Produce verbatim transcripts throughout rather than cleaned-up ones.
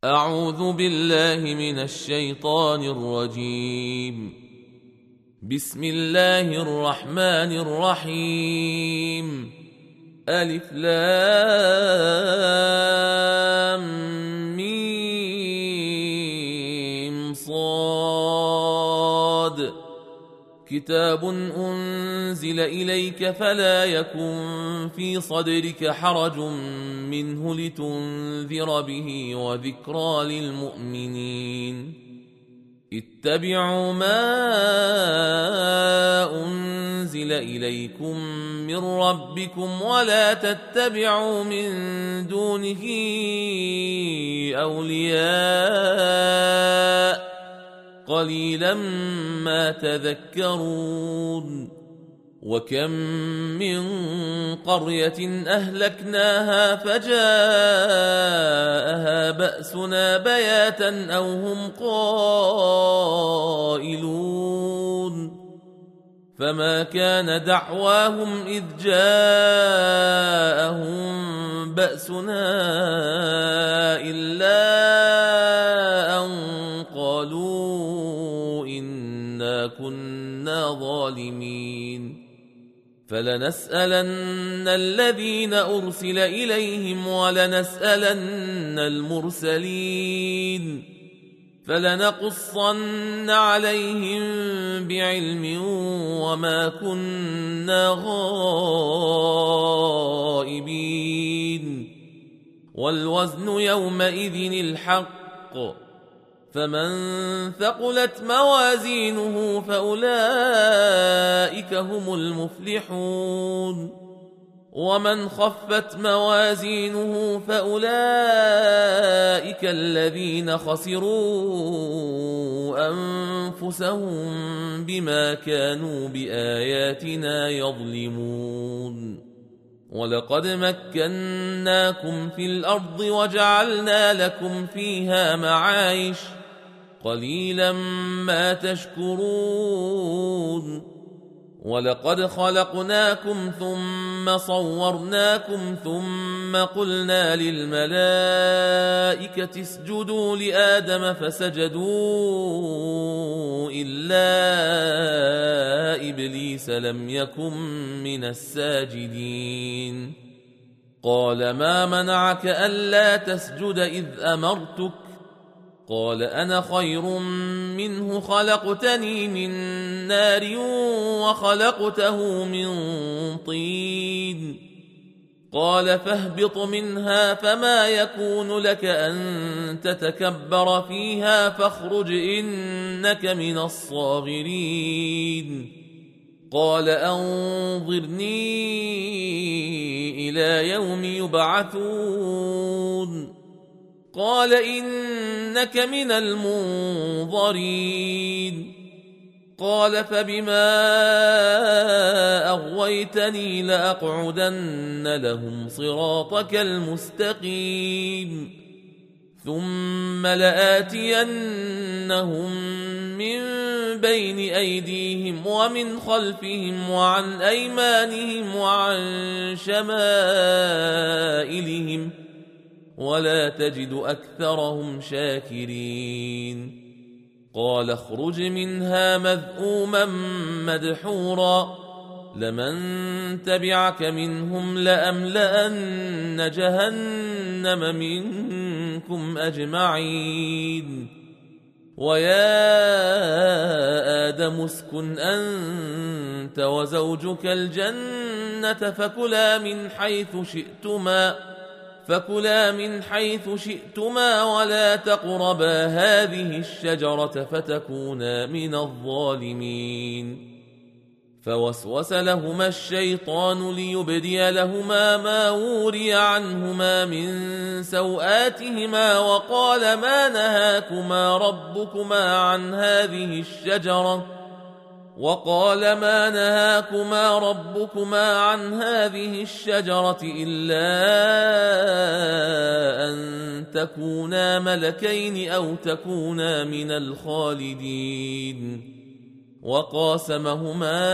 أعوذ بالله من الشيطان الرجيم. بسم الله الرحمن الرحيم. ألف لام ميم صاد. كتاب أنزل إليك فلا يكن في صدرك حرج منه لتنذر به وذكرى للمؤمنين. اتبعوا ما أنزل إليكم من ربكم ولا تتبعوا من دونه أولياء قليلا ما تذكرون. وكم من قرية أهلكناها فجاءها بأسنا بياتا أو هم قائلون. فما كان دعواهم إذ جاءهم بأسنا إلا أن قالوا إنا كنا ظالمين. فلنسألن الذين أرسل إليهم ولنسألن المرسلين فلنقصن عليهم بعلم وما كنا غائبين. والوزن يومئذ الحق فمن ثقلت موازينه فأولئك هم المفلحون. ومن خفت موازينه فأولئك الذين خسروا أنفسهم بما كانوا بآياتنا يظلمون. ولقد مكناكم في الأرض وجعلنا لكم فيها معايش قليلا ما تشكرون. ولقد خلقناكم ثم صورناكم ثم قلنا للملائكة اسجدوا لآدم فسجدوا إلا إبليس لم يكن من الساجدين. قال ما منعك ألا تسجد إذ أمرتك؟ قال أنا خير منه خلقتني من نار وخلقته من طين. قال فاهبط منها فما يكون لك أن تتكبر فيها فاخرج إنك من الصاغرين. قال أنظرني إلى يوم يبعثون. قال إنك من المنظرين. قال فبما أغويتني لأقعدن لهم صراطك المستقيم ثم لآتينهم من بين أيديهم ومن خلفهم وعن أيمانهم وعن شمائلهم ولا تجد أكثرهم شاكرين. قال اخرج منها مذءوما مدحورا لمن تبعك منهم لأملأن جهنم منكم أجمعين. ويا آدم اسكن أنت وزوجك الجنة فكلا من حيث شئتما فكلا من حيث شئتما ولا تقربا هذه الشجرة فتكونا من الظالمين. فوسوس لهما الشيطان ليبدي لهما ما وري عنهما من سوآتهما وقال ما نهاكما ربكما عن هذه الشجرة وقال ما نهاكما ربكما عن هذه الشجرة إلا أن تكونا ملكين أو تكونا من الخالدين. وقاسمهما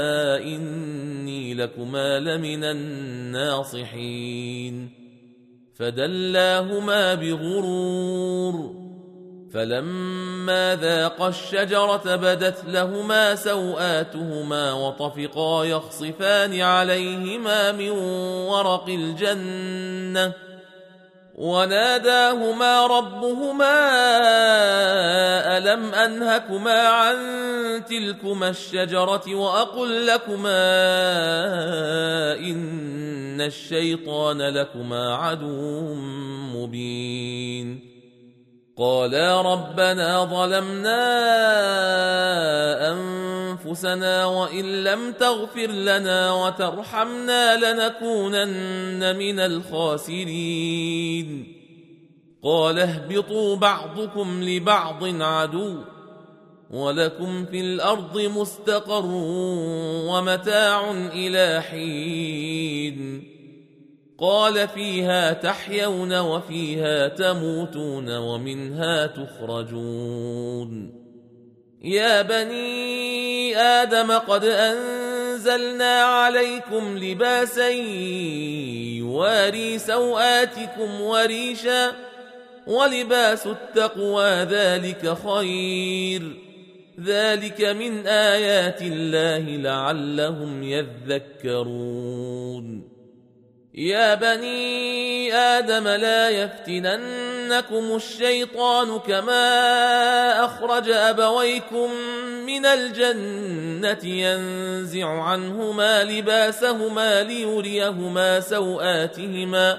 إني لكما لمن الناصحين فدلاهما بغرور فلما ذاقا الشجرة بدت لهما سوآتهما وطفقا يخصفان عليهما من ورق الجنة وناداهما ربهما ألم أنهكما عن تلكما الشجرة وأقل لكما إن الشيطان لكما عدو مبين قالا ربنا ظلمنا أنفسنا وإن لم تغفر لنا وترحمنا لنكونن من الخاسرين قال اهبطوا بعضكم لبعض عدو ولكم في الأرض مستقر ومتاع إلى حين قال فيها تحيون وفيها تموتون ومنها تخرجون يا بني آدم قد أنزلنا عليكم لباسا يواري سوآتكم وريشا ولباس التقوى ذلك خير ذلك من آيات الله لعلهم يذكرون يا بني آدم لا يفتننكم الشيطان كما أخرج أبويكم من الجنة ينزع عنهما لباسهما ليريهما سوآتهما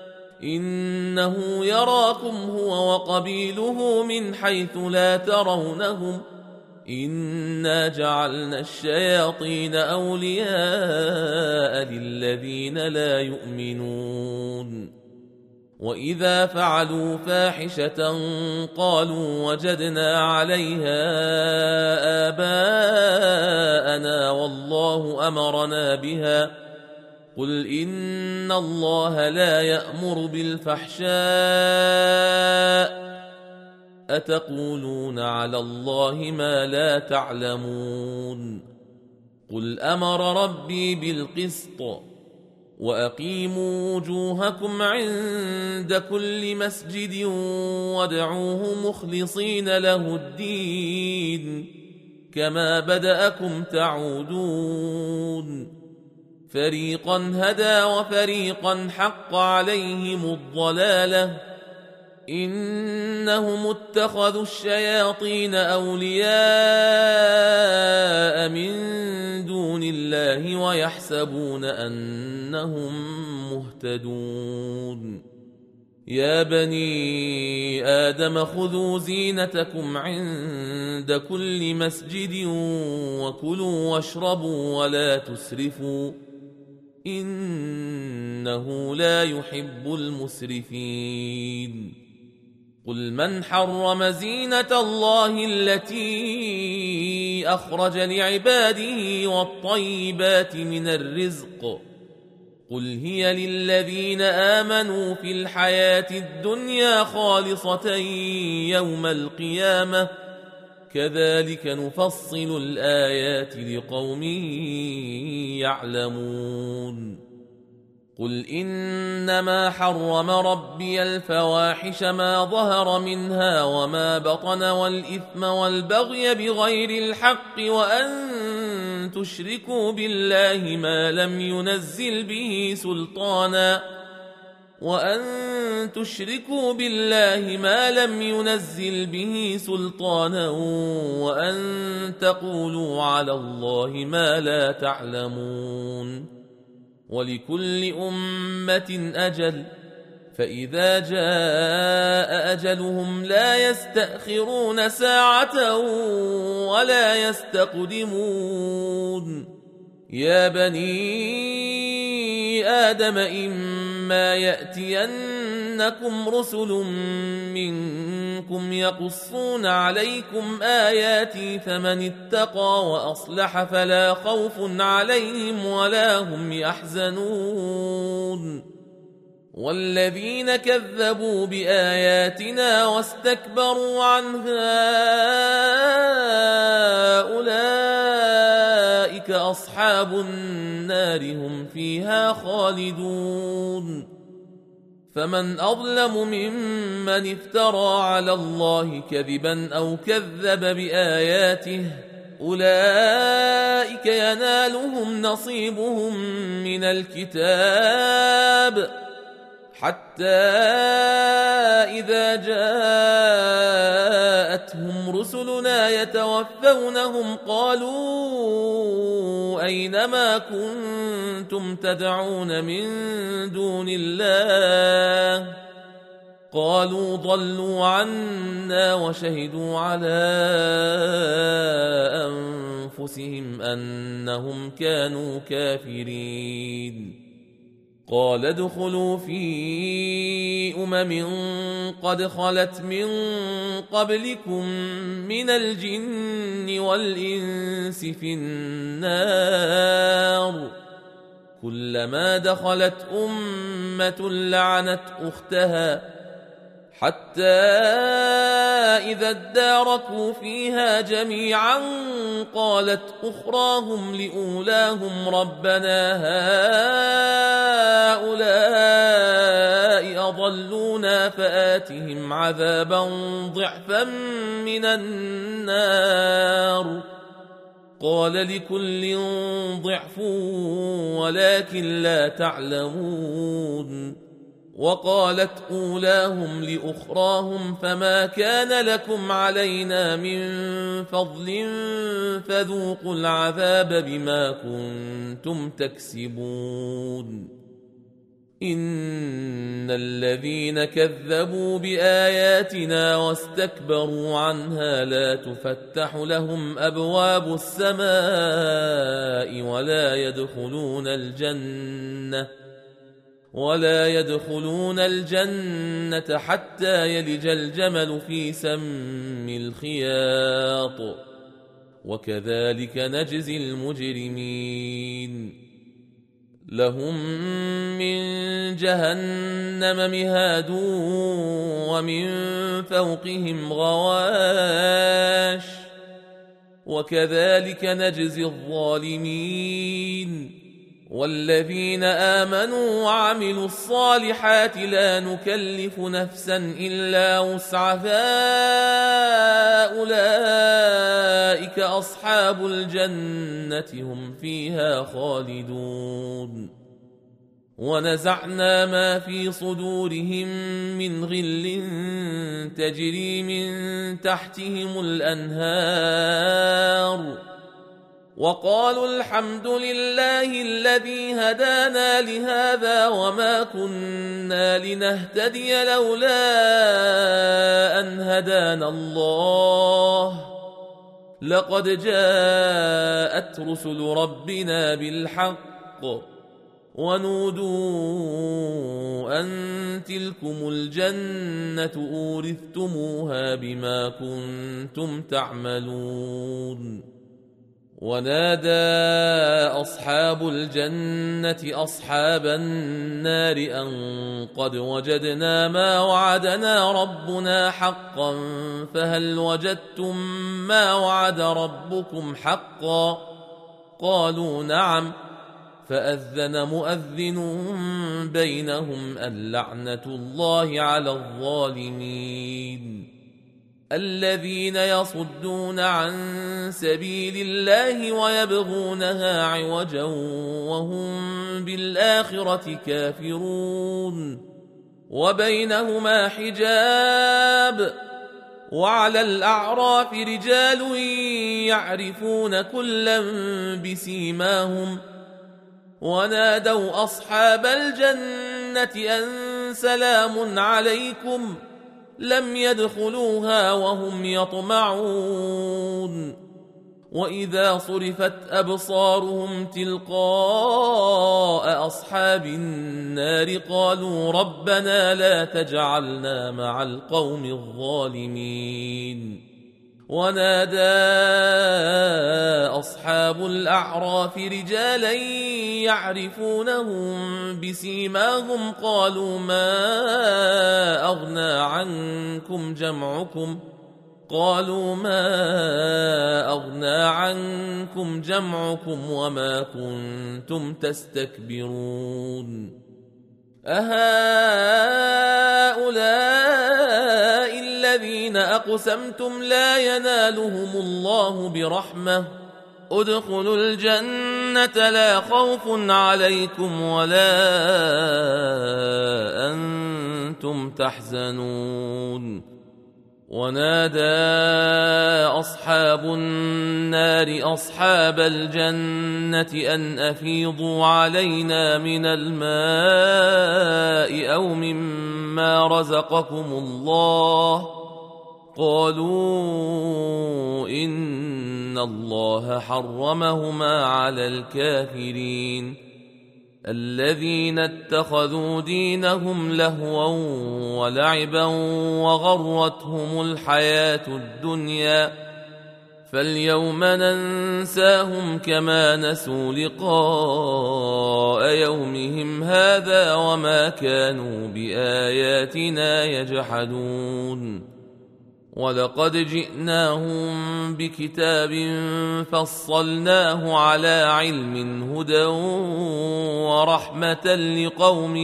إنه يراكم هو وقبيله من حيث لا ترونهم إنا جعلنا الشياطين أولياء للذين لا يؤمنون وإذا فعلوا فاحشة قالوا وجدنا عليها آباءنا والله أمرنا بها قل إن الله لا يأمر بالفحشاء أتقولون على الله ما لا تعلمون قل أمر ربي بالقسط وأقيموا وجوهكم عند كل مسجد وادعوه مخلصين له الدين كما بدأكم تعودون فريقا هدى وفريقا حق عليهم الضلالة إنهم اتخذوا الشياطين أولياء من دون الله ويحسبون أنهم مهتدون يا بني آدم خذوا زينتكم عند كل مسجد وكلوا واشربوا ولا تسرفوا إنه لا يحب المسرفين قل من حرم زينة الله التي أخرج لعباده والطيبات من الرزق قل هي للذين آمنوا في الحياة الدنيا خالصة يوم القيامة كذلك نفصل الآيات لقوم يعلمون قل إنما حرم ربي الفواحش ما ظهر منها وما بطن والإثم والبغي بغير الحق وأن تشركوا بالله ما لم ينزل به سلطانا وأن تشركوا بالله ما لم ينزل به سلطانا وأن تقولوا على الله ما لا تعلمون ولكل أمة أجل فإذا جاء أجلهم لا يستأخرون ساعة ولا يستقدمون يا بني آدم إما يأتينكم رسل منكم يقصون عليكم آياتي فمن اتقى وأصلح فلا خوف عليهم ولا هم يحزنون والذين كذبوا بآياتنا واستكبروا عنها أولئك أصحاب النار هم فيها خالدون فمن أظلم ممن افترى على الله كذبا أو كذب بآياته أولئك ينالهم نصيبهم من الكتاب حتى إذا جاءتهم رسلنا يتوفونهم قالوا أين ما كنتم تدعون من دون الله قالوا ضلوا عنا وشهدوا على أنفسهم أنهم كانوا كافرين قال ادخلوا في أمم قد خلت من قبلكم من الجن والإنس في النار كلما دخلت أمة لعنت أختها حتى إذا اداركوا فيها جميعا قالت أخراهم لأولاهم ربنا هؤلاء أضلونا فآتهم عذابا ضعفا من النار قال لكل ضعف ولكن لا تعلمون وقالت أولاهم لأخراهم فما كان لكم علينا من فضل فذوقوا العذاب بما كنتم تكسبون إن الذين كذبوا بآياتنا واستكبروا عنها لا تفتح لهم أبواب السماء ولا يدخلون الجنة ولا يدخلون الجنة حتى يلج الجمل في سم الخياط وكذلك نجزي المجرمين لهم من جهنم مهاد ومن فوقهم غواش وكذلك نجزي الظالمين والذين آمنوا وعملوا الصالحات لا نكلف نفسا إلا وسعها أولئك أصحاب الجنة هم فيها خالدون ونزعنا ما في صدورهم من غل تجري من تحتهم الأنهار وقالوا الحمد لله الذي هدانا لهذا وما كنا لنهتدي لولا أن هدانا الله لقد جاءت رسل ربنا بالحق ونودوا أن تلكم الجنة أورثتموها بما كنتم تعملون ونادى أصحاب الجنة أصحاب النار أن قد وجدنا ما وعدنا ربنا حقا فهل وجدتم ما وعد ربكم حقا قالوا نعم فأذن مؤذن بينهم اللعنة الله على الظالمين الذين يصدون عن سبيل الله ويبغونها عوجا وهم بالآخرة كافرون وبينهما حجاب وعلى الأعراف رجال يعرفون كلا بسيماهم ونادوا أصحاب الجنة أن سلام عليكم لم يدخلوها وهم يطمعون وإذا صرفت أبصارهم تلقاء أصحاب النار قالوا ربنا لا تجعلنا مع القوم الظالمين ونادى أصحاب الأعراف رجالا يعرفونهم بسيماهم قالوا ما أغنى عنكم جمعكم قالوا ما أغنى عنكم جمعكم وما كنتم تستكبرون أهؤلاء الذين أقسمتم لا ينالهم الله برحمة ادخلوا الجنة لا خوف عليكم ولا أنتم تحزنون. ونادى أصحاب النار أصحاب الجنة أن أفيضوا علينا من الماء أو مما رزقكم الله قالوا إن الله حرمهما على الكافرين الذين اتخذوا دينهم لهوا ولعبا وغرتهم الحياة الدنيا فاليوم ننساهم كما نسوا لقاء يومهم هذا وما كانوا بآياتنا يجحدون. ولقد جئناهم بكتاب فصلناه على علم هدى ورحمة لقوم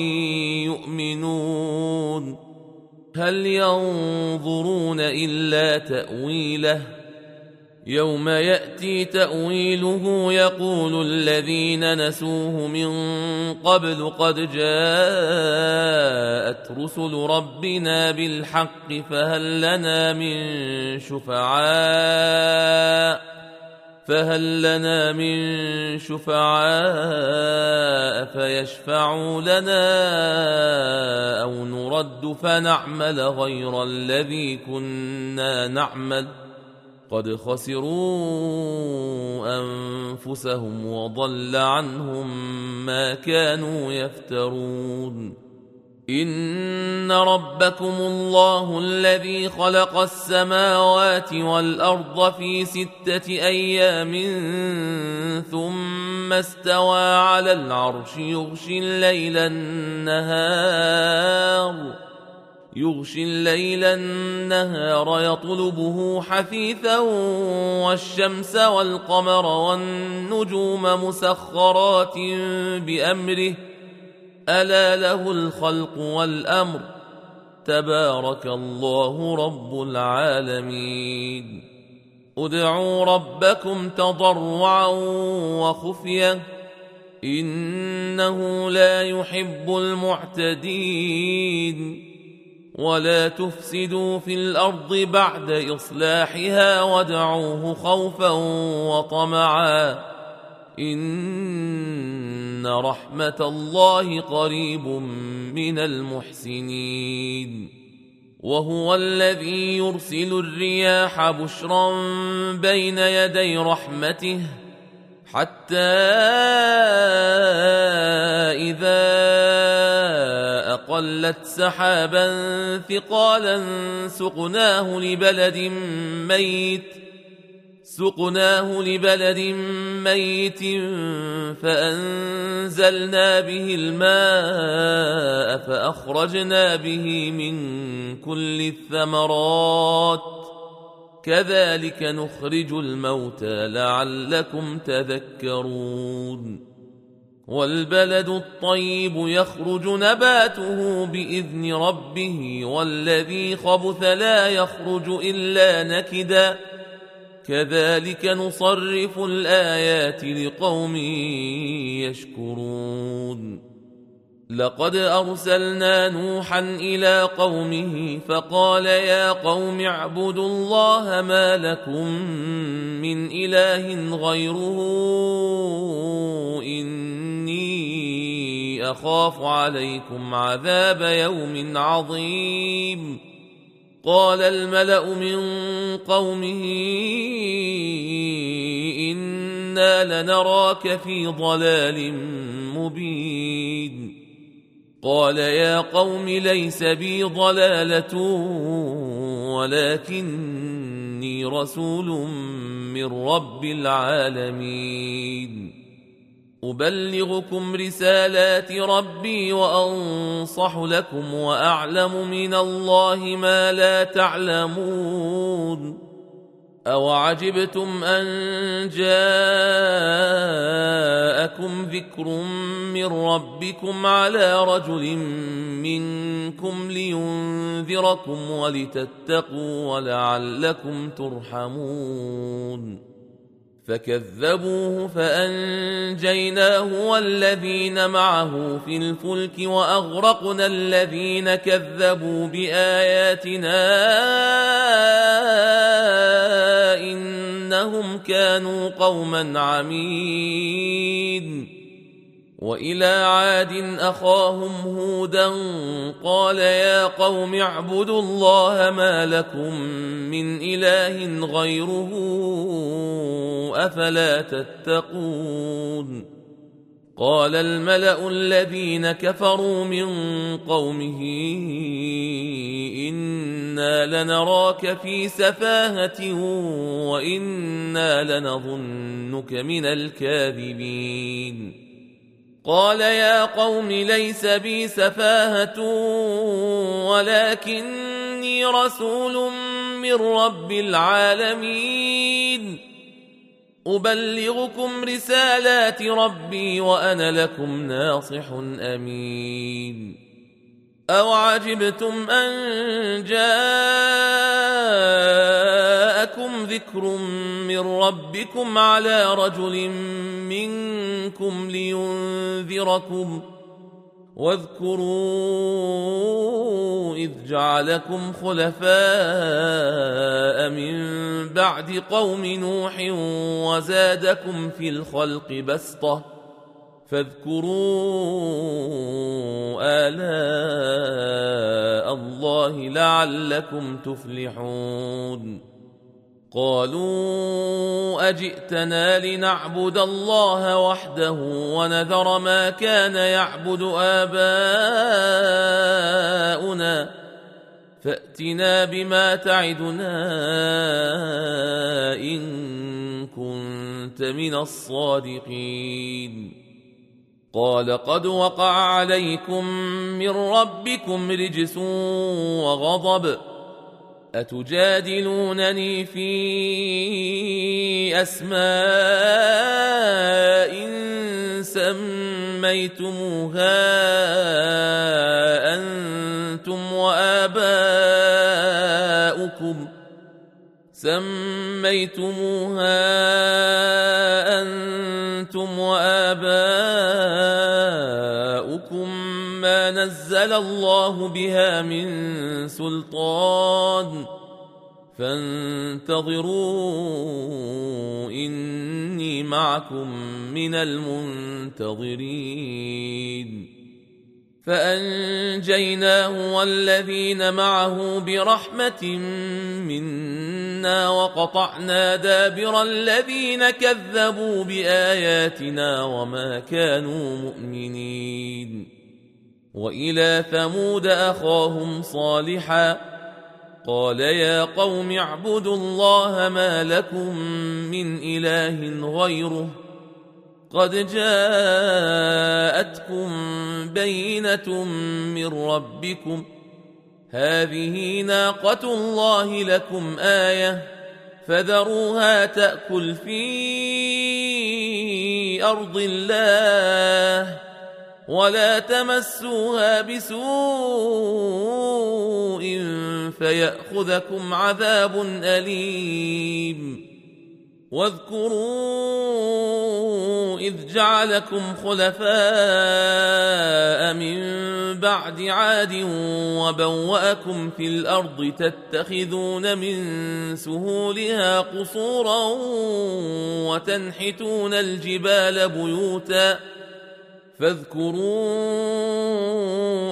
يؤمنون. هل ينظرون إلا تأويله يوم يأتي تأويله يقول الذين نسوه من قبل قد جاءت رسل ربنا بالحق فهل لنا من شفعاء فهل لنا من شفعاء فيشفعوا لنا أو نرد فنعمل غير الذي كنا نعمل قد خسروا أنفسهم وضل عنهم ما كانوا يفترون. إن ربكم الله الذي خلق السماوات والأرض في ستة أيام ثم استوى على العرش يغشي الليل النهار يغشي الليل النهار يطلبه حثيثا والشمس والقمر والنجوم مسخرات بأمره ألا له الخلق والأمر تبارك الله رب العالمين. ادعوا ربكم تضرعا وخفية إنه لا يحب المعتدين. ولا تفسدوا في الأرض بعد إصلاحها وادعوه خوفا وطمعا إن رحمة الله قريب من المحسنين. وهو الذي يرسل الرياح بشرا بين يدي رحمته حتى إذا أقلت سحابا ثقالا سقناه لبلد ميت سقناه لبلد ميت فأنزلنا به الماء فأخرجنا به من كل الثمرات كذلك نخرج الموتى لعلكم تذكرون. والبلد الطيب يخرج نباته بإذن ربه والذي خبث لا يخرج إلا نكدا كذلك نصرف الآيات لقوم يشكرون. لقد أرسلنا نوحا إلى قومه فقال يا قوم اعبدوا الله ما لكم من إله غيره إني أخاف عليكم عذاب يوم عظيم. قال الملأ من قومه إنا لنراك في ضلال مبين. قال يا قوم ليس بي ضلالة ولكني رسول من رب العالمين. أبلغكم رسالات ربي وأنصح لكم وأعلم من الله ما لا تعلمون. أوعجبتم أن جاءكم ذكر من ربكم على رجل منكم لينذركم ولتتقوا ولعلكم ترحمون فكذبوه فأنجيناه والذين معه في الفلك وأغرقنا الذين كذبوا بآياتنا إنهم كانوا قوما عمين وإلى عاد أخاهم هودا قال يا قوم اعبدوا الله ما لكم من إله غيره أفلا تتقون قال الملأ الذين كفروا من قومه إنا لنراك في سفاهة وإنا لنظنك من الكاذبين قال يا قوم ليس بي سفاهة ولكني رسول من رب العالمين أبلغكم رسالات ربي وأنا لكم ناصح أمين أوعجبتم أن جاءكم ذكر من ربكم على رجل منكم لينذركم واذكروا إذ جعلكم خلفاء من بعد قوم نوح وزادكم في الخلق بسطة فاذكروا آلاء الله لعلكم تفلحون قالوا أجئتنا لنعبد الله وحده ونذر ما كان يعبد آباؤنا فأتنا بما تعدنا إن كنت من الصادقين قال قد وقع عليكم من ربكم رجس وغضب أتجادلونني في أسماء سميتموها أنتم وآباؤكم سميتموها أنتم وآباؤكم ما نزل الله بها من سلطان فانتظروا إني معكم من المنتظرين فأنجيناه والذين معه برحمة منا وقطعنا دابر الذين كذبوا بآياتنا وما كانوا مؤمنين وإلى ثمود أخاهم صالحا قال يا قوم اعبدوا الله ما لكم من إله غيره قد جاءتكم بينة من ربكم هذه ناقة الله لكم آية فذروها تأكل في أرض الله ولا تمسوها بسوء فيأخذكم عذاب أليم واذكروا إذ جعلكم خلفاء من بعد عاد وبوأكم في الأرض تتخذون من سهولها قصورا وتنحتون الجبال بيوتا فاذكروا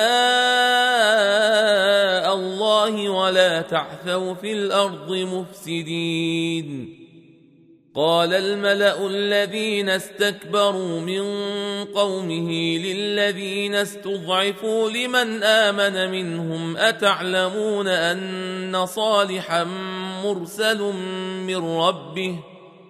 آلاء الله ولا تعثوا في الأرض مفسدين قال الملأ الذين استكبروا من قومه للذين استضعفوا لمن آمن منهم أتعلمون أن صالحا مرسل من ربه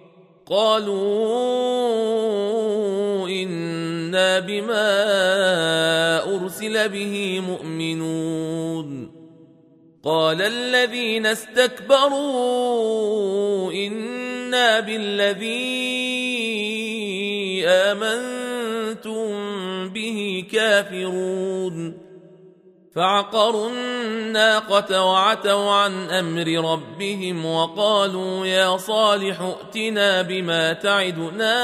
قالوا إنا بما أرسل به مؤمنون قال الذين استكبروا إنا بالذي آمنتم به كافرون فعقروا الناقة وعتوا عن أمر ربهم وقالوا يا صالح ائتنا بما تعدنا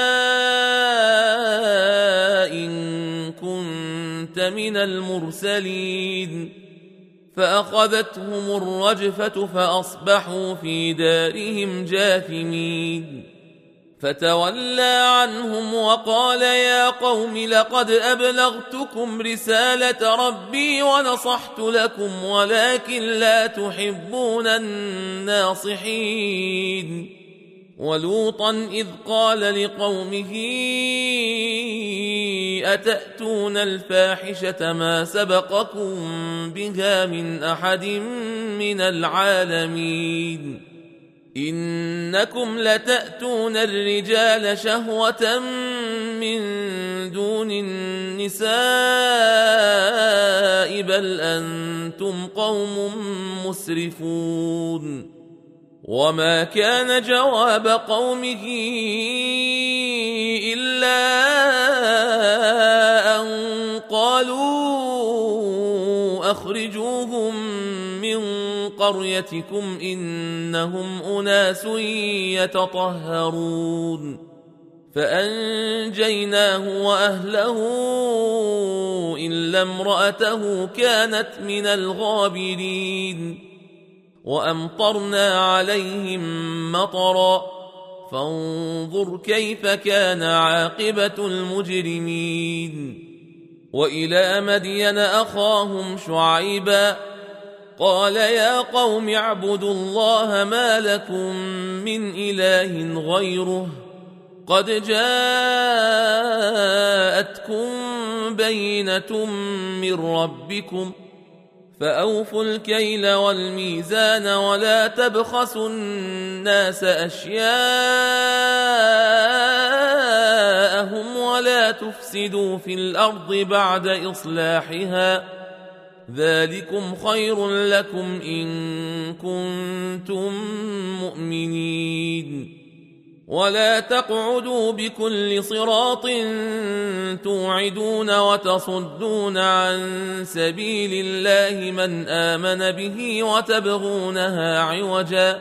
إن كنت من المرسلين فأخذتهم الرجفة فأصبحوا في دارهم جاثمين فتولى عنهم وقال يا قوم لقد أبلغتكم رسالة ربي ونصحت لكم ولكن لا تحبون الناصحين ولوطا إذ قال لقومه أتأتون الفاحشة ما سبقكم بها من أحد من العالمين إنكم لتأتون الرجال شهوة من دون النساء بل أنتم قوم مسرفون وما كان جواب قومه إلا أن قالوا أخرجوهم من قريتكم إنهم أناس يتطهرون فأنجيناه وأهله إلا امرأته كانت من الغابرين وأمطرنا عليهم مطرا فانظر كيف كان عاقبة المجرمين وإلى مدين أخاهم شعيبا قال يا قوم اعبدوا الله ما لكم من إله غيره قد جاءتكم بينة من ربكم فأوفوا الكيل والميزان ولا تبخسوا الناس أشياءهم ولا تفسدوا في الأرض بعد إصلاحها ذلكم خير لكم إن كنتم مؤمنين ولا تقعدوا بكل صراط توعدون وتصدون عن سبيل الله من آمن به وتبغونها عوجا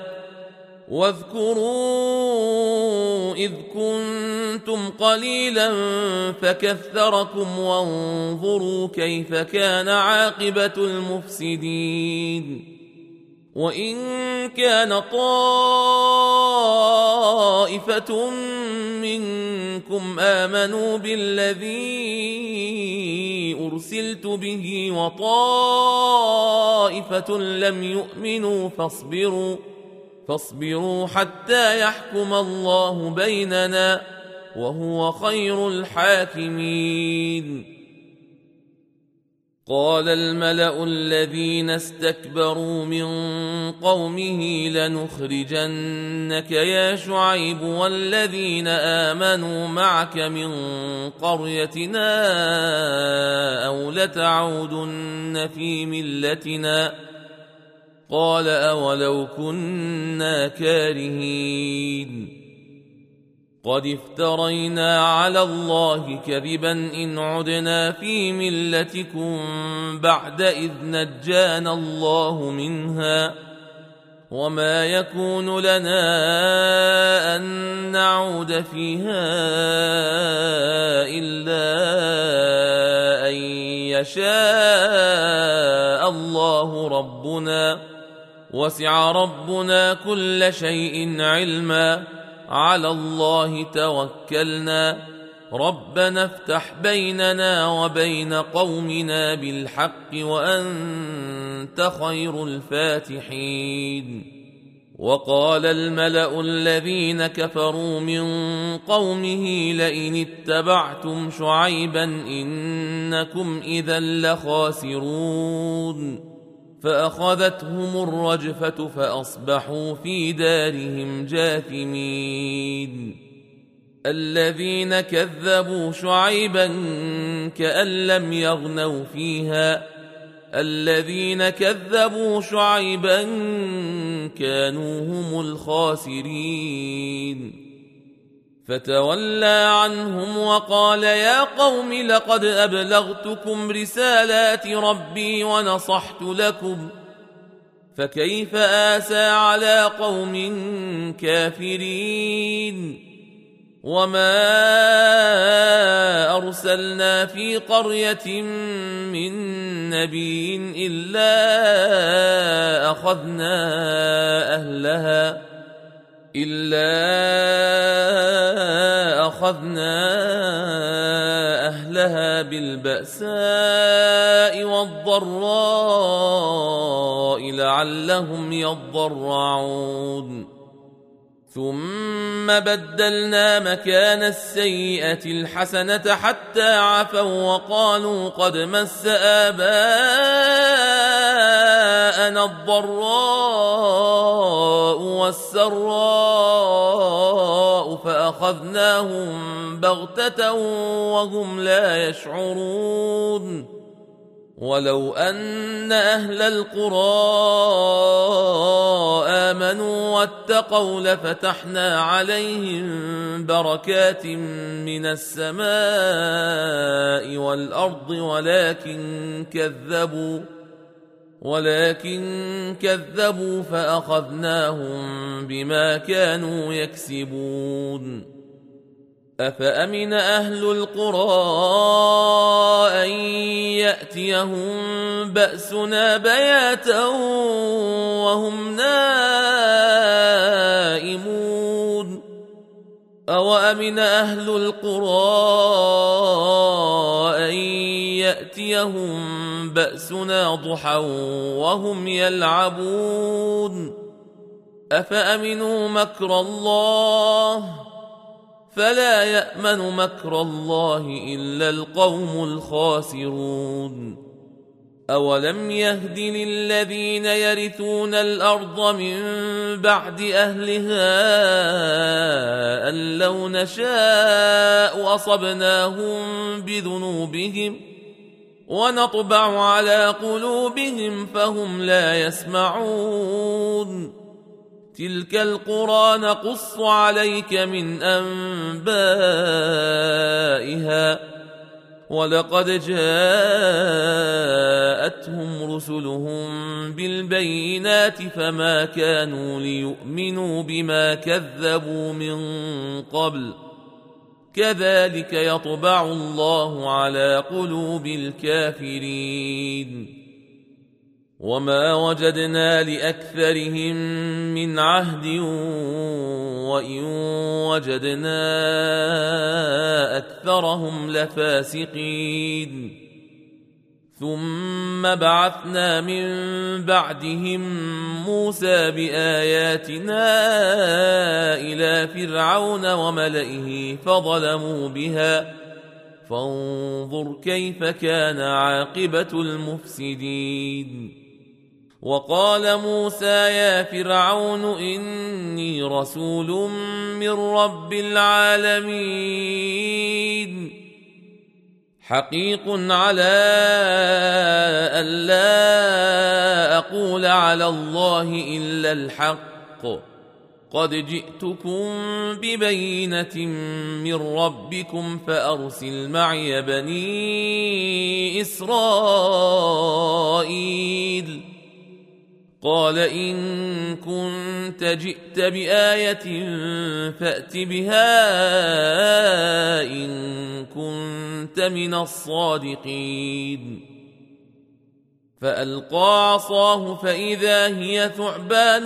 واذكروا إذ كنتم قليلا فكثركم وانظروا كيف كان عاقبة المفسدين وإن كان طائفة منكم آمنوا بالذي أرسلت به وطائفة لم يؤمنوا فاصبروا فاصبروا حتى يحكم الله بيننا وهو خير الحاكمين قال الملأ الذين استكبروا من قومه لنخرجنك يا شعيب والذين آمنوا معك من قريتنا أو لتعودن في ملتنا قال أولو كنا كارهين قد افترينا على الله كذبا إن عدنا في ملتكم بعد إذ نجانا الله منها وما يكون لنا أن نعود فيها إلا أن يشاء الله ربنا وسع ربنا كل شيء علما على الله توكلنا ربنا افتح بيننا وبين قومنا بالحق وأنت خير الفاتحين وقال الملأ الذين كفروا من قومه لئن اتبعتم شعيبا إنكم إذا لخاسرون فأخذتهم الرجفة فأصبحوا في دارهم جاثمين الذين كذبوا شعيبا كأن لم يغنوا فيها الذين كذبوا شعيبا كانوا هم الخاسرين فتولى عنهم وقال يا قوم لقد أبلغتكم رسالات ربي ونصحت لكم فكيف آسى على قوم كافرين وما أرسلنا في قرية من نبي إلا أخذنا أهلها إلا أخذنا أهلها بالبأساء والضراء لعلهم يضرعون ثم بدلنا مكان السيئة الحسنة حتى عفوا وقالوا قد مس آباءنا الضراء والسراء فأخذناهم بغتة وهم لا يشعرون ولو أن أهل القرى آمنوا واتقوا لفتحنا عليهم بركات من السماء والأرض ولكن كذبوا ولكن كذبوا فأخذناهم بما كانوا يكسبون أفأمن أهل القرى أن يأتيهم بأسنا بياتا وهم نائمون أوأمن أهل القرى أن يأتيهم بأسنا ضحى وهم يلعبون أفأمنوا مكر الله فلا يأمن مكر الله إلا القوم الخاسرون أولم يهد للذين يرثون الأرض من بعد أهلها أن لو نشاء أصبناهم بذنوبهم ونطبع على قلوبهم فهم لا يسمعون تلك القرى نقص عليك من أنبائها ولقد جاءتهم رسلهم بالبينات فما كانوا ليؤمنوا بما كذبوا من قبل كذلك يطبع الله على قلوب الكافرين وما وجدنا لأكثرهم من عهد وإن وجدنا أكثرهم لفاسقين ثم بعثنا من بعدهم موسى بآياتنا إلى فرعون وملئه فظلموا بها فانظر كيف كان عاقبة المفسدين وقال موسى يا فرعون إني رسول من رب العالمين حقيق على ألا أقول على الله إلا الحق قد جئتكم ببينة من ربكم فأرسل معي بني إسرائيل قال إن كنت جئت بآية فأت بها إن كنت من الصادقين فألقى عصاه فإذا هي ثعبان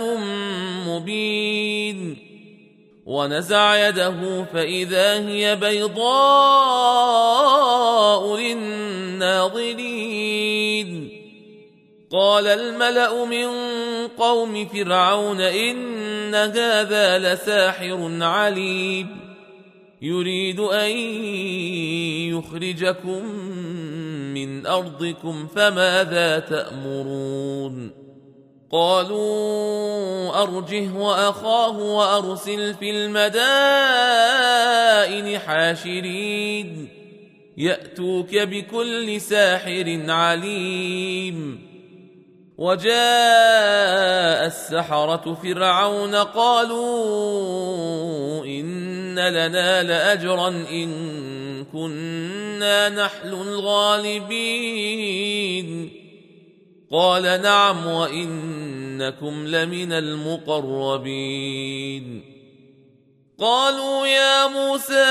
مبين ونزع يده فإذا هي بيضاء للناظرين قال الملأ من قوم فرعون إن هذا لساحر عليم يريد أن يخرجكم من أرضكم فماذا تأمرون قالوا أرجه وأخاه وأرسل في المدائن حاشرين يأتوك بكل ساحر عليم وجاء السحرة فرعون قالوا إن لنا لأجرا إن كنا نحن الغالبين قال نعم وإنكم لمن المقربين قالوا يا موسى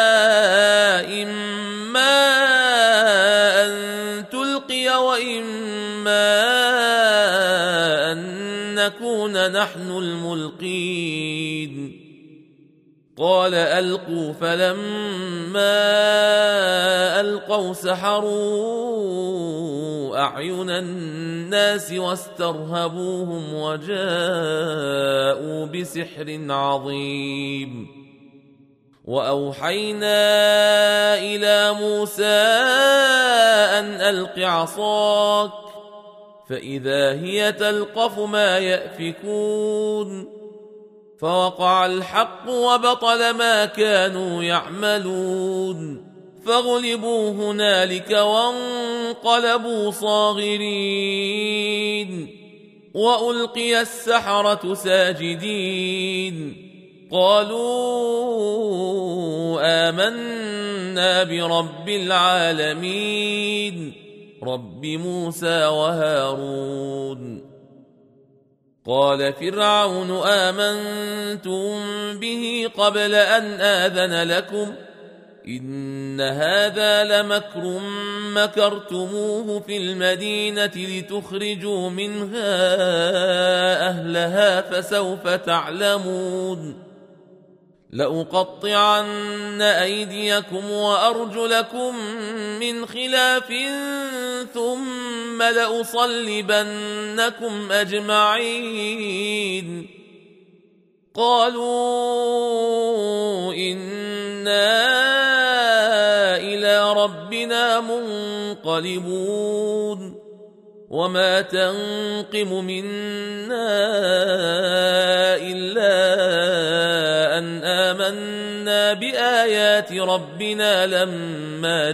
إما أن تلقي وإما أن نكون نحن الملقين قال ألقوا فلما ألقوا سحروا أعين الناس واسترهبوهم وجاءوا بسحر عظيم وأوحينا إلى موسى أن ألق عصاك فإذا هي تلقف ما يأفكون فوقع الحق وبطل ما كانوا يعملون فغلبوا هنالك وانقلبوا صاغرين وألقي السحرة ساجدين قالوا آمنا برب العالمين رب موسى وهارون قال فرعون آمنتم به قبل أن آذن لكم إن هذا لمكر مكرتموه في المدينة لتخرجوا منها أهلها فسوف تعلمون لأقطعن أيديكم وأرجلكم من خلاف ثم لأصلبنكم أجمعين قالوا إنا إلى ربنا منقلبون وما تنقم منا إلا أن آمنا بآيات ربنا لما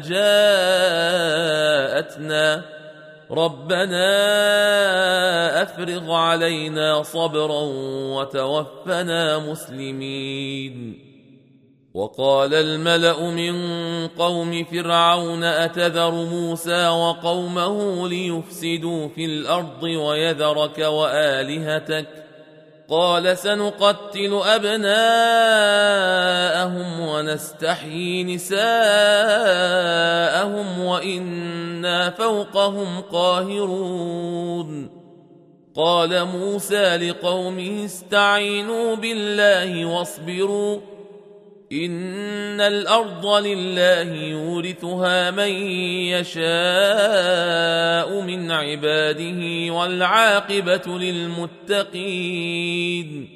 جاءتنا ربنا أفرغ علينا صبرا وتوفنا مسلمين وقال الملأ من قوم فرعون أتذر موسى وقومه ليفسدوا في الأرض ويذرك وآلهتك قال سنقتل أبناءهم ونستحيي نساءهم وإنا فوقهم قاهرون قال موسى لقومه استعينوا بالله واصبروا إن الأرض لله يورثها من يشاء من عباده والعاقبة للمتقين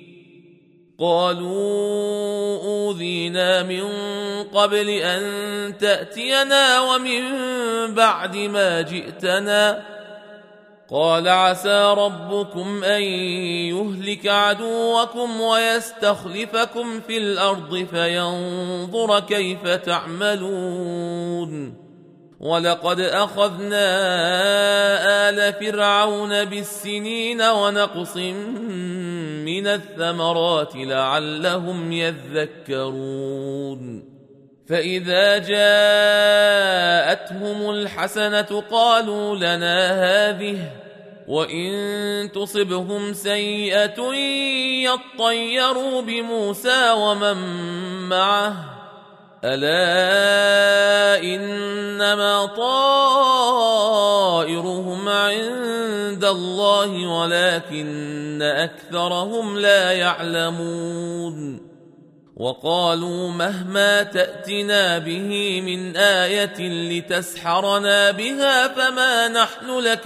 قالوا أوذينا من قبل أن تأتينا ومن بعد ما جئتنا قال عسى ربكم أن يهلك عدوكم ويستخلفكم في الأرض فينظر كيف تعملون ولقد أخذنا آل فرعون بالسنين ونقص من الثمرات لعلهم يذكرون فإذا جاءتهم الحسنة قالوا لنا هذه وإن تصبهم سيئة يطيروا بموسى ومن معه ألا إنما طائرهم عند الله ولكن أكثرهم لا يعلمون وقالوا مهما تأتنا به من آية لتسحرنا بها فما نحن لك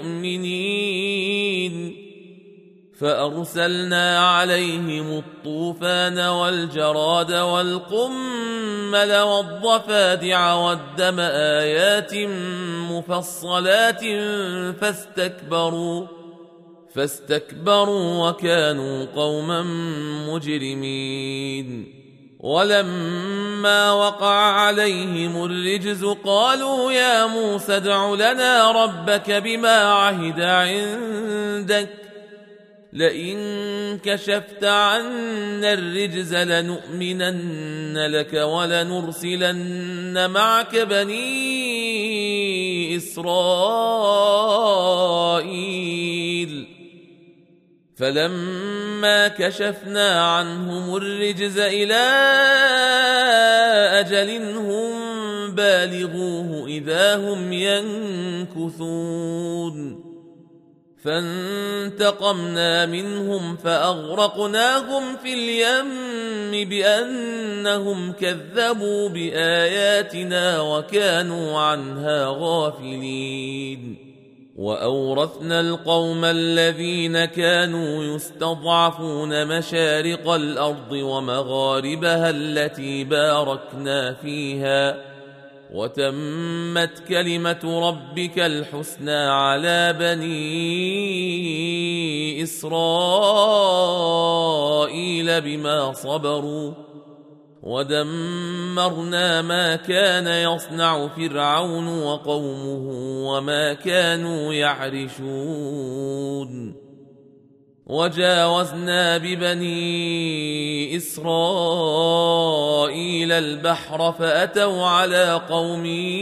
بمؤمنين فأرسلنا عليهم الطوفان والجراد والقمل والضفادع والدم آيات مفصلات فاستكبروا فاستكبروا وكانوا قوما مجرمين ولما وقع عليهم الرجز قالوا يا موسى ادع لنا ربك بما عهد عندك لئن كشفت عنا الرجز لنؤمنن لك ولنرسلن معك بني إسرائيل فلما كشفنا عنهم الرجز إلى أجل هم بالغوه إذا هم ينكثون فانتقمنا منهم فأغرقناهم في اليم بأنهم كذبوا بآياتنا وكانوا عنها غافلين وأورثنا القوم الذين كانوا يستضعفون مشارق الأرض ومغاربها التي باركنا فيها وتمت كلمة ربك الحسنى على بني إسرائيل بما صبروا ودمرنا ما كان يصنع فرعون وقومه وما كانوا يعرشون وجاوزنا ببني إسرائيل البحر فأتوا على قوم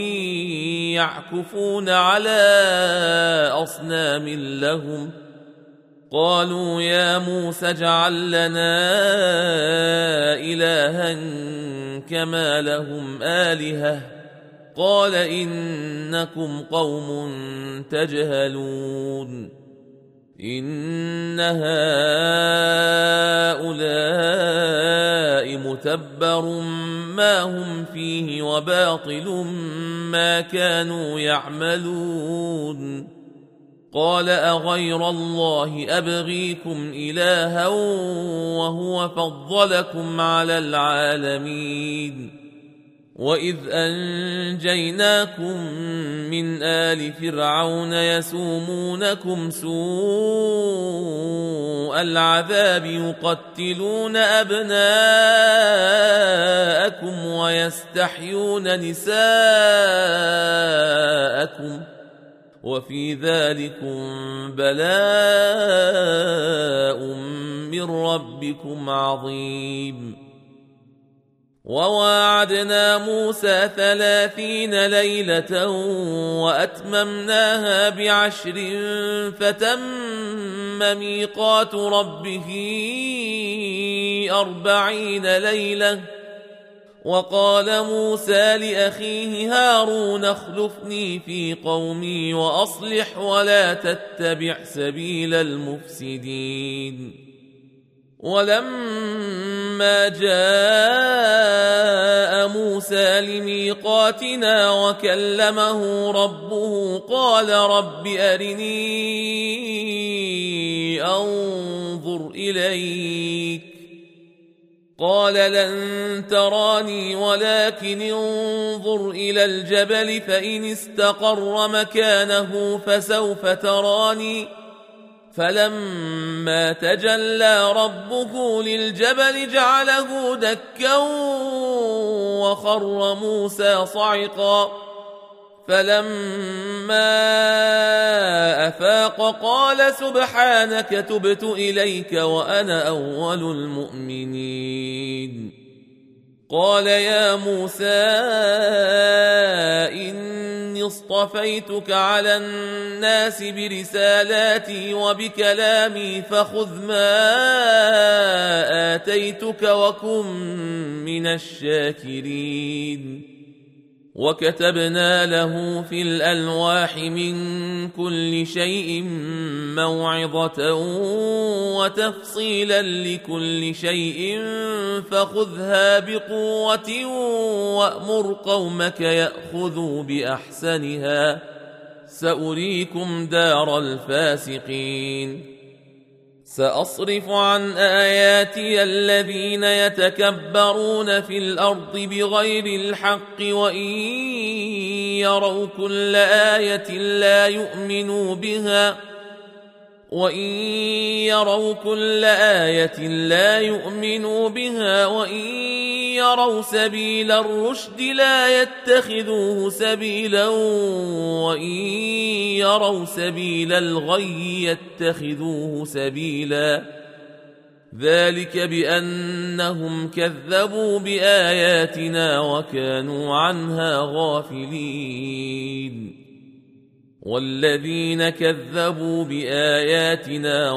يعكفون على أصنام لهم قالوا يا موسى اجعل لنا إلها كما لهم آلهة قال إنكم قوم تجهلون إن هؤلاء متبر ما هم فيه وباطل ما كانوا يعملون قال أغير الله أبغيكم إلها وهو فضلكم على العالمين وإذ أنجيناكم من آل فرعون يسومونكم سوء العذاب يقتلون أبناءكم ويستحيون نساءكم وفي ذلكم بلاء من ربكم عظيم وواعدنا موسى ثلاثين ليلة وأتممناها بعشر فتم ميقات ربه أربعين ليلة وقال موسى لأخيه هارون اخلفني في قومي وأصلح ولا تتبع سبيل المفسدين ولما جاء موسى لميقاتنا وكلمه ربه قال رب أرني أنظر إليك قال لن تراني ولكن انظر إلى الجبل فإن استقر مكانه فسوف تراني فلما تجلى ربه للجبل جعله دكا وخر موسى صعقا فلما أفاق قال سبحانك تبت إليك وأنا أول المؤمنين قال يا موسى إني اصطفيتك على الناس برسالاتي وبكلامي فخذ ما آتيتك وكن من الشاكرين وكتبنا له في الألواح من كل شيء موعظة وتفصيلا لكل شيء فخذها بقوة وأمر قومك يأخذوا بأحسنها سأريكم دار الفاسقين سأصرف عن آياتي الذين يتكبرون في الأرض بغير الحق وإن يروا كل آية لا يؤمنوا بها وإن يروا كل آية لا يؤمنوا بها وإن يروا سبيل الرشد لا يتخذوه سبيلا وإن يروا سبيل الغي يتخذوه سبيلا ذلك بأنهم كذبوا بآياتنا وكانوا عنها غافلين والذين كذبوا بآياتنا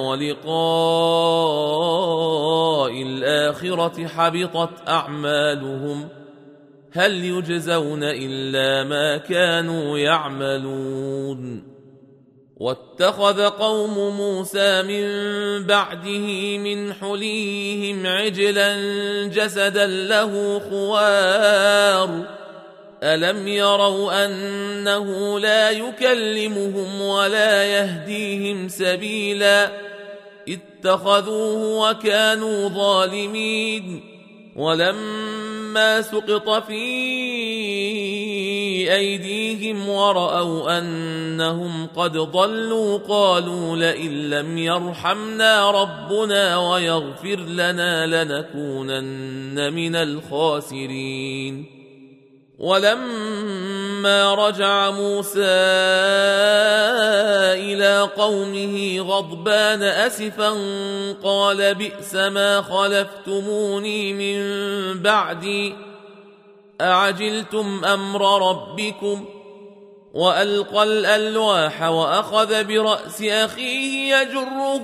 ولقاء الآخرة حبطت أعمالهم هل يجزون إلا ما كانوا يعملون واتخذ قوم موسى من بعده من حليهم عجلا جسدا له خوار ألم يروا أنه لا يكلمهم ولا يهديهم سبيلا اتخذوه وكانوا ظالمين ولما سقط في أيديهم ورأوا أنهم قد ضلوا قالوا لئن لم يرحمنا ربنا ويغفر لنا لنكونن من الخاسرين ولما رجع موسى إلى قومه غضبان أسفا قال بئس ما خلفتموني من بعدي أعجلتم أمر ربكم وألقى الألواح وأخذ برأس أخيه يجره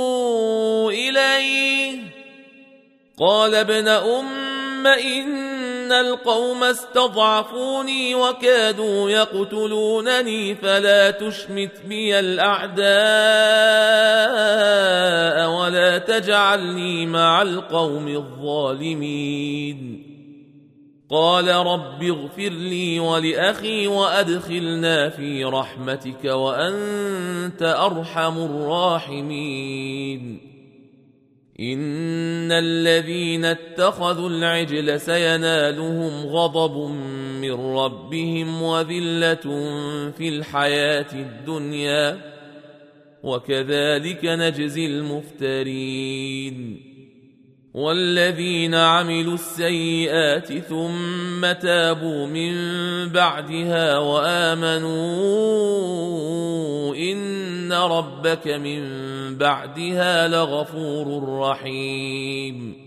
إليه قال ابن أم إن القوم استضعفوني وكادوا يقتلونني فلا تشمت بي الأعداء ولا تجعلني مع القوم الظالمين قال رب اغفر لي ولأخي وأدخلنا في رحمتك وأنت أرحم الراحمين إن الذين اتخذوا العجل سينالهم غضب من ربهم وذلة في الحياة الدنيا وكذلك نجزي المفترين والذين عملوا السيئات ثم تابوا من بعدها وآمنوا إن ربك من بعدها لغفور رحيم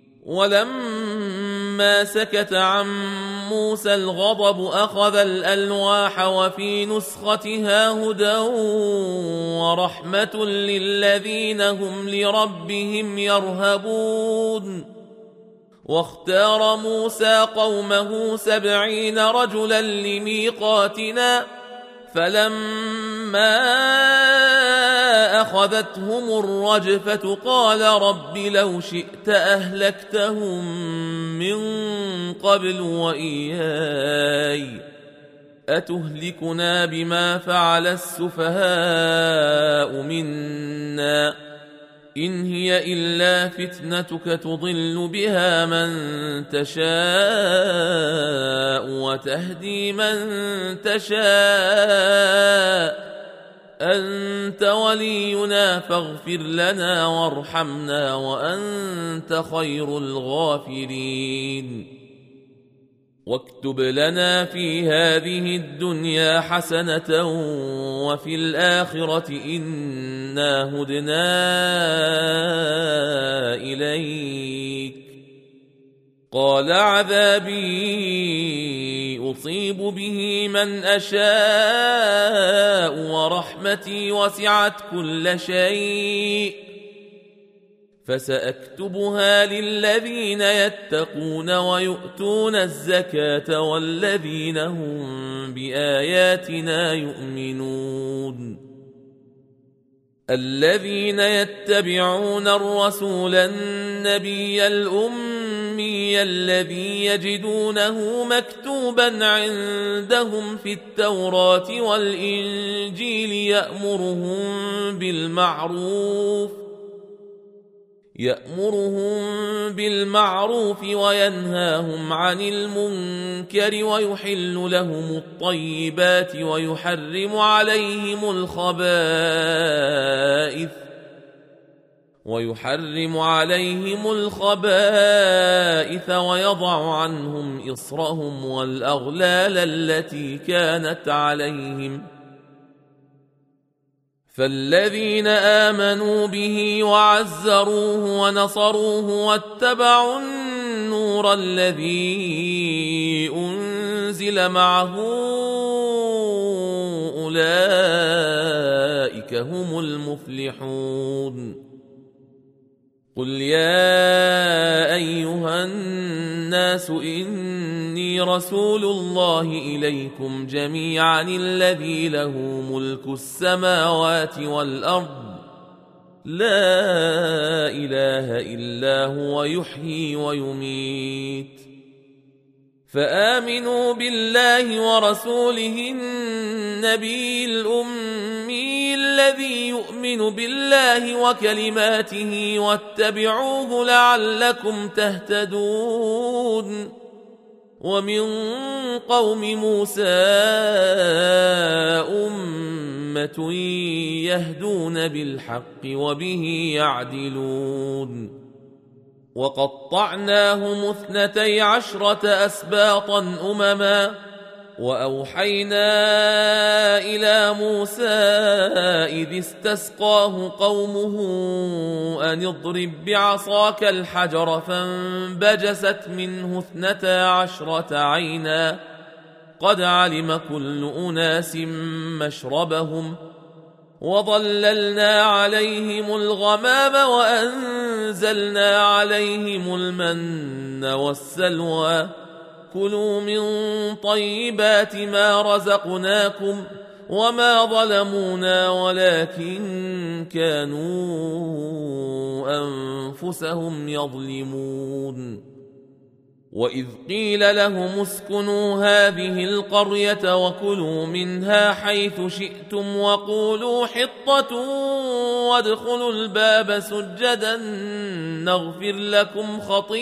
ولما سكت عن موسى الغضب أخذ الألواح وفي نسختها هدى ورحمة للذين هم لربهم يرهبون واختار موسى قومه سبعين رجلا لميقاتنا فلما أخذتهم الرجفة قال رب لو شئت أهلكتهم من قبل وإياي أتهلكنا بما فعل السفهاء منا إن هي إلا فتنتك تضل بها من تشاء وتهدي من تشاء أنت ولينا فاغفر لنا وارحمنا وأنت خير الغافرين واكتب لنا في هذه الدنيا حسنة وفي الآخرة إنا هدنا إليك قال عذابي أصيب به من أشاء ورحمتي وسعت كل شيء فسأكتبها للذين يتقون ويؤتون الزكاة والذين هم بآياتنا يؤمنون الذين يتبعون الرسول النبي الأمي الذي يجدونه مكتوبا عندهم في التوراة والإنجيل يأمرهم بالمعروف يأمرهم بالمعروف وينهاهم عن المنكر ويحل لهم الطيبات ويحرم عليهم الخبائث ويحرم عليهم الخبائث ويضع عنهم إصرهم والأغلال التي كانت عليهم. فالذين آمنوا به وعزروه ونصروه واتبعوا النور الذي أنزل معه أولئك هم المفلحون. قل يا أيها الناس إني رسول الله إليكم جميعا الذي له ملك السماوات والأرض لا إله إلا هو يحيي ويميت. فآمنوا بالله ورسوله النبي الأمي الذي يؤمن بالله وكلماته واتبعوه لعلكم تهتدون. ومن قوم موسى أمة يهدون بالحق وبه يعدلون. وقطعناهم اثنتي عشرة أسباطا أمما وأوحينا إلى موسى إذ استسقاه قومه أن اضرب بعصاك الحجر فانبجست منه اثنتا عشرة عينا قد علم كل أناس مشربهم وظللنا عليهم الغمام وأنزلنا عليهم المن والسلوى كلوا من طيبات ما رزقناكم وما ظلمونا ولكن كانوا أنفسهم يظلمون. وإذ قيل لهم اسكنوا هذه القرية وكلوا منها حيث شئتم وقولوا حطة وادخلوا الباب سجدا نغفر لكم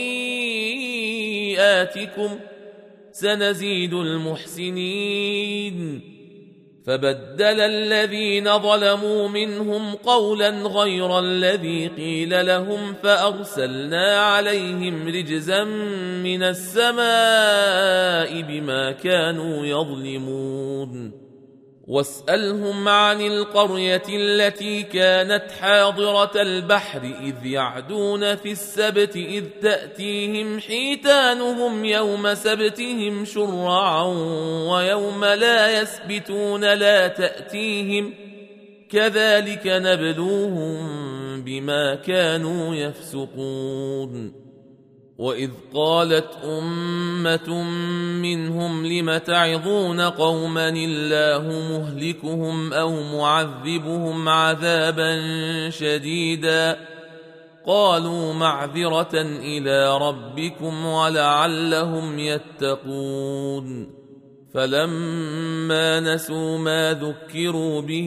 خطيئاتكم سنزيد المحسنين. فبدل الذين ظلموا منهم قولا غير الذي قيل لهم فأرسلنا عليهم رجزا من السماء بما كانوا يظلمون. واسألهم عن القرية التي كانت حاضرة البحر إذ يعدون في السبت إذ تأتيهم حيتانهم يوم سبتهم شرعا ويوم لا يسبتون لا تأتيهم كذلك نبلوهم بما كانوا يفسقون. وإذ قالت أمة منهم لم تعظون قوما الله مهلكهم أو معذبهم عذابا شديدا قالوا معذرة إلى ربكم ولعلهم يتقون. فلما نسوا ما ذكروا به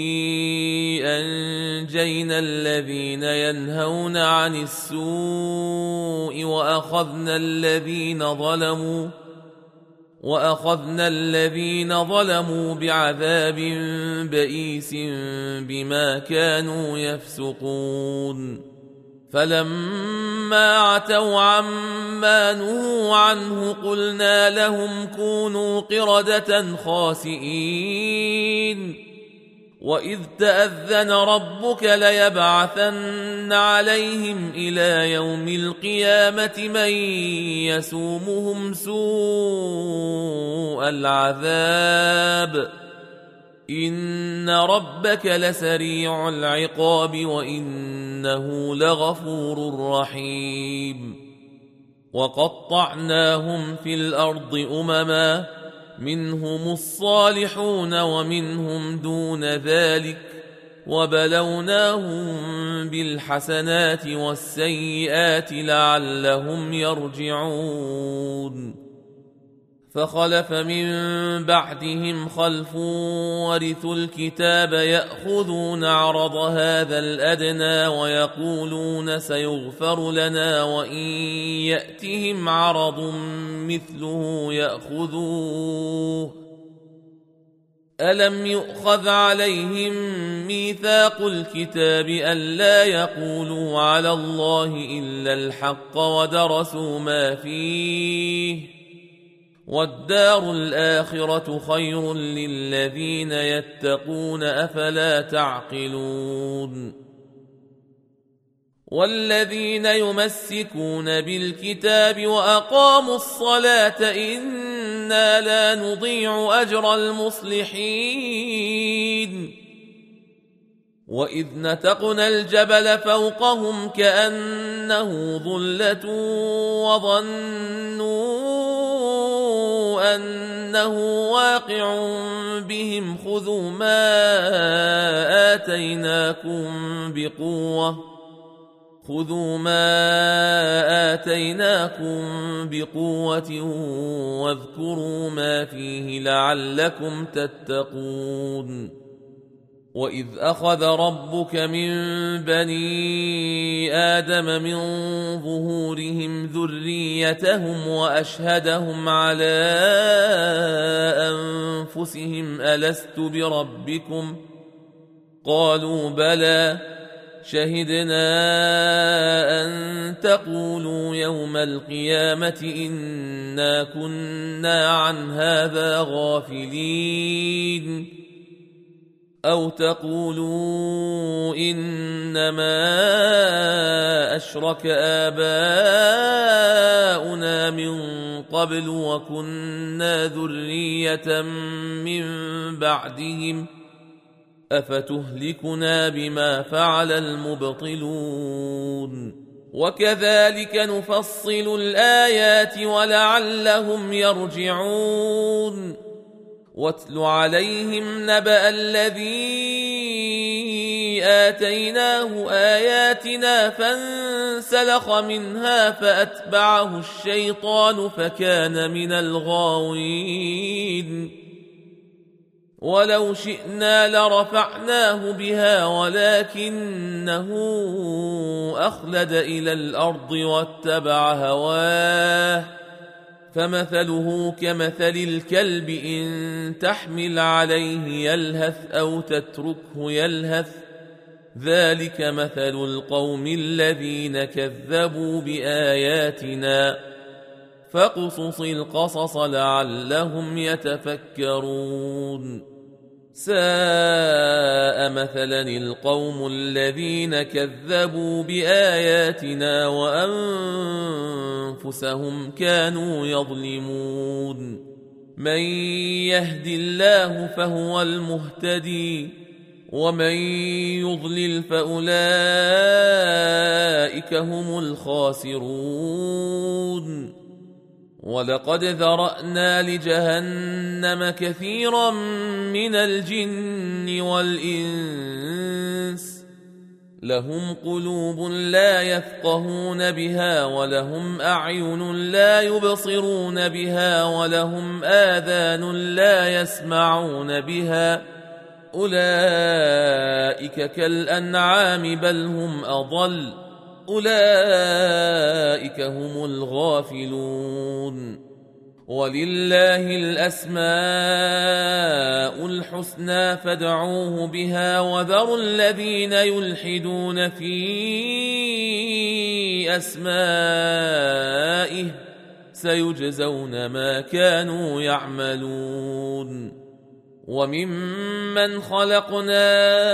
أنجينا الذين ينهون عن السوء وأخذنا الذين ظلموا وأخذنا الذين ظلموا بعذاب بئيس بما كانوا يفسقون. فلما عتوا عما نهوا عنه قلنا لهم كونوا قردة خاسئين. وإذ تأذن ربك ليبعثن عليهم إلى يوم القيامة من يسومهم سوء العذاب إن ربك لسريع العقاب وإنه لغفور رحيم. وقطعناهم في الأرض أمما منهم الصالحون ومنهم دون ذلك وبلوناهم بالحسنات والسيئات لعلهم يرجعون. فخلف من بعدهم خلف ورثوا الكتاب يأخذون عرض هذا الأدنى ويقولون سيغفر لنا وإن يأتهم عرض مثله يأخذوه ألم يؤخذ عليهم ميثاق الكتاب ألا يقولوا على الله إلا الحق ودرسوا ما فيه والدار الآخرة خير للذين يتقون أفلا تعقلون والذين يمسكون بالكتاب وأقاموا الصلاة إنا لا نضيع أجر المصلحين وإذ نتقنا الجبل فوقهم كأنه ظلة وظنوا أنه واقع بهم خذوا ما آتيناكم بقوة خذوا ما آتيناكم بقوة واذكروا ما فيه لعلكم تتقون وإذ أخذ ربك من بني آدم من ظهورهم ذريتهم وأشهدهم على أنفسهم ألست بربكم قالوا بلى شهدنا أن تقولوا يوم القيامة إنا كنا عن هذا غافلين أو تقولوا إنما أشرك آباؤنا من قبل وكنا ذرية من بعدهم أفتهلكنا بما فعل المبطلون وكذلك نفصل الآيات ولعلهم يرجعون واتل عليهم نبأ الذي آتيناه آياتنا فانسلخ منها فأتبعه الشيطان فكان من الغاوين ولو شئنا لرفعناه بها ولكنه أخلد إلى الأرض واتبع هواه فمثله كمثل الكلب إن تحمل عليه يلهث أو تتركه يلهث ذلك مثل القوم الذين كذبوا بآياتنا فاقصص القصص لعلهم يتفكرون ساء مثلا القوم الذين كذبوا بآياتنا وأنفسهم كانوا يظلمون من يهد الله فهو المهتدي ومن يضلل فأولئك هم الخاسرون ولقد ذرأنا لجهنم كثيرا من الجن والإنس لهم قلوب لا يفقهون بها ولهم أعين لا يبصرون بها ولهم آذان لا يسمعون بها أولئك كالأنعام بل هم أضل أولئك هم الغافلون ولله الأسماء الحسنى فادعوه بها وذروا الذين يلحدون في أسمائه سيجزون ما كانوا يعملون وممن خلقنا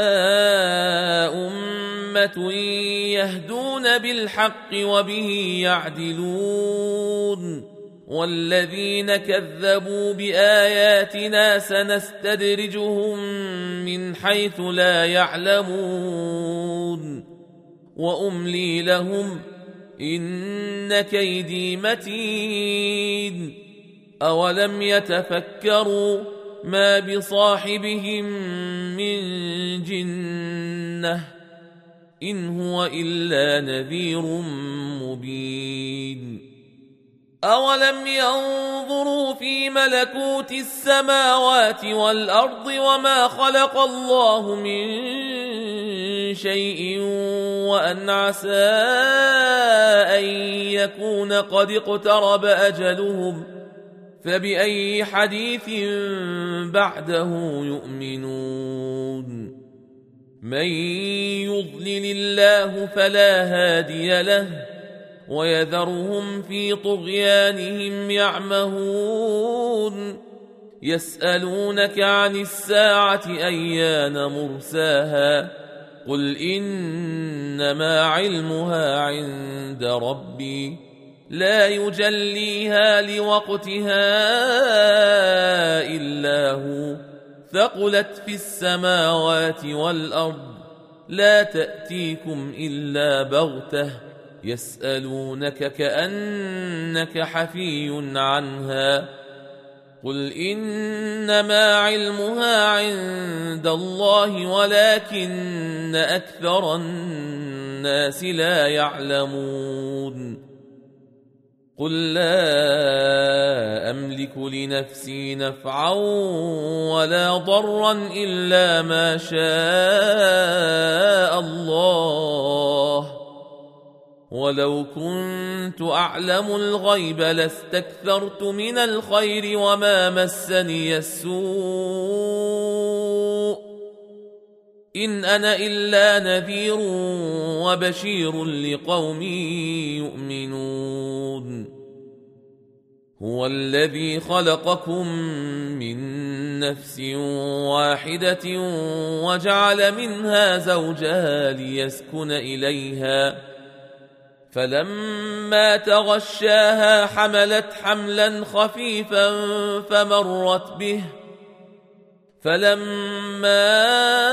أمة يهدون بالحق وبه يعدلون والذين كذبوا بآياتنا سنستدرجهم من حيث لا يعلمون وأملي لهم إن كيدي متين أولم يتفكروا ما بصاحبهم من جنة إن هو إلا نذير مبين أولم ينظروا في ملكوت السماوات والأرض وما خلق الله من شيء وأن عسى أن يكون قد اقترب أجلهم فبأي حديث بعده يؤمنون من يضلل الله فلا هادي له ويذرهم في طغيانهم يعمهون يسألونك عن الساعة أيان مرساها قل إنما علمها عند ربي لا يجليها لوقتها إلا هو ثقلت في السماوات والأرض لا تأتيكم إلا بغتة يسألونك كأنك حفي عنها قل إنما علمها عند الله ولكن أكثر الناس لا يعلمون قل لا أملك لنفسي نفعا ولا ضرا إلا ما شاء الله ولو كنت أعلم الغيب لاستكثرت من الخير وما مسني السوء إن أنا إلا نذير وبشير لقوم يؤمنون هو الذي خلقكم من نفس واحدة وجعل منها زوجها ليسكن إليها فلما تغشاها حملت حملا خفيفا فمرت به فلما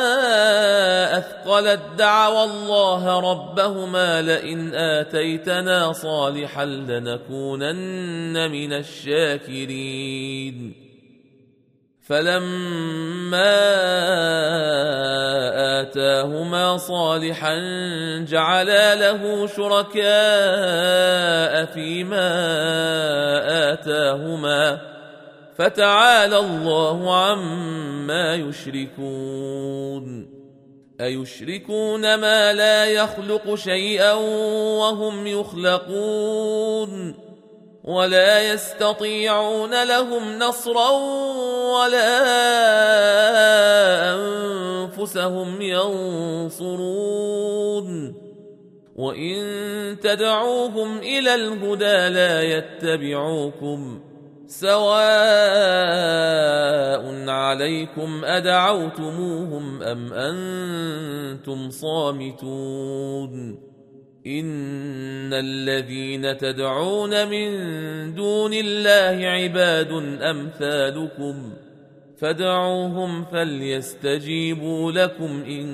أثقلت دعوا الله ربهما لئن آتيتنا صالحا لنكونن من الشاكرين فلما آتاهما صالحا جعلا له شركاء فيما آتاهما فتعالى الله عما يشركون أيشركون ما لا يخلق شيئا وهم يخلقون ولا يستطيعون لهم نصرا ولا أنفسهم ينصرون وإن تدعوهم إلى الهدى لا يتبعوكم سواء عليكم أدعوتموهم أم أنتم صامتون إن الذين تدعون من دون الله عباد أمثالكم فادعوهم فليستجيبوا لكم إن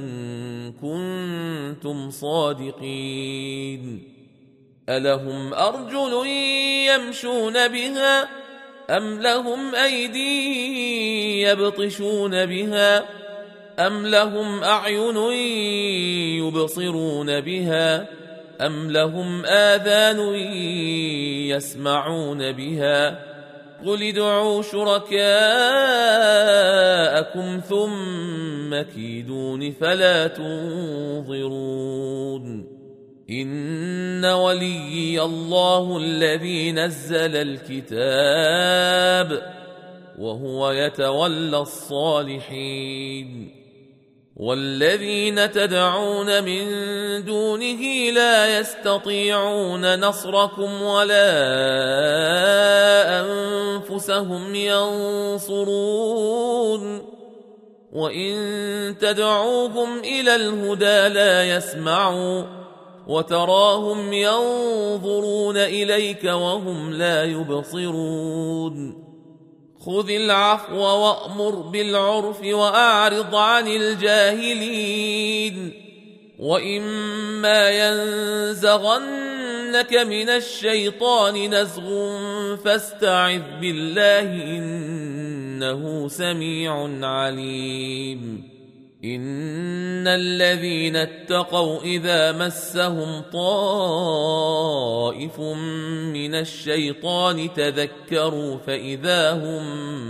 كنتم صادقين ألهم أرجل يمشون بها أم لهم أيدي يبطشون بها أم لهم أعين يبصرون بها أم لهم آذان يسمعون بها قل ادعوا شركاءكم ثم كيدون فلا تنظرون إن وليي الله الذي نزل الكتاب وهو يتولى الصالحين والذين تدعون من دونه لا يستطيعون نصركم ولا أنفسهم ينصرون وإن تدعوهم إلى الهدى لا يسمعوا وتراهم ينظرون إليك وهم لا يبصرون خذ العفو وأمر بالعرف وأعرض عن الجاهلين وإما ينزغنك من الشيطان نزغ فاستعذ بالله إنه سميع عليم إن الذين اتقوا إذا مسهم طائف من الشيطان تذكروا فإذا هم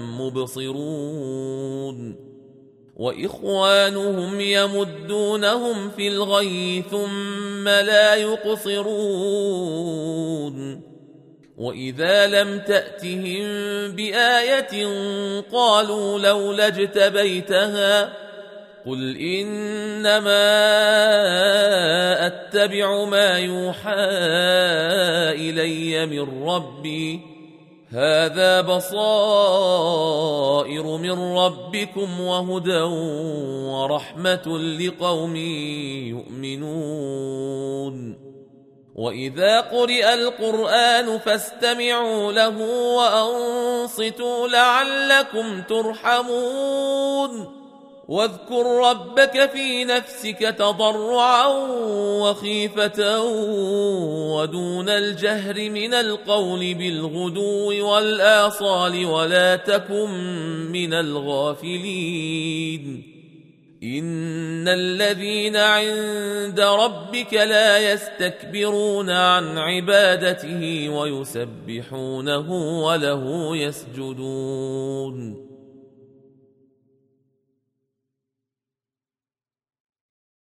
مبصرون وإخوانهم يمدونهم في الغي ثم لا يقصرون وإذا لم تأتهم بآية قالوا لولا اجتبيتها قل إنما أتبع ما يوحى إلي من ربي هذا بصائر من ربكم وهدى ورحمة لقوم يؤمنون وإذا قرئ القرآن فاستمعوا له وأنصتوا لعلكم ترحمون واذكر ربك في نفسك تضرعا وخيفة ودون الجهر من القول بالغدو والآصال ولا تكن من الغافلين إن الذين عند ربك لا يستكبرون عن عبادته ويسبحونه وله يسجدون